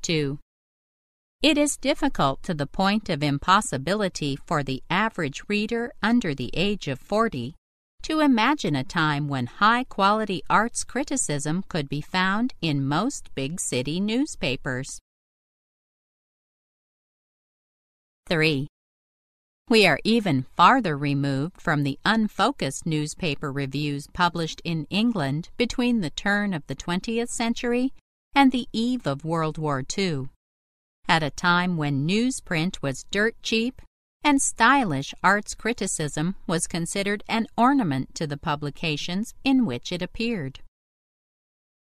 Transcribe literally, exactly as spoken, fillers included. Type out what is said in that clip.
two. It is difficult to the point of impossibility for the average reader under the age of forty to imagine a time when high-quality arts criticism could be found in most big city newspapers. three. We are even farther removed from the unfocused newspaper reviews published in England between the turn of the twentieth century and the eve of World War Two, at a time when newsprint was dirt cheap and stylish arts criticism was considered an ornament to the publications in which it appeared.